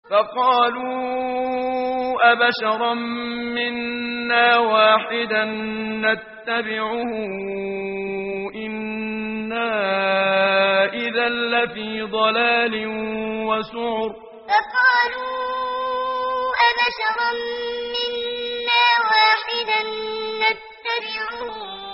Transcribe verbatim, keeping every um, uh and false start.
فقالوا أبشرا منا واحدا نتبعه إنا إذا لفي ضلال وسعر فقالوا أبشرا منا واحدا نتبعه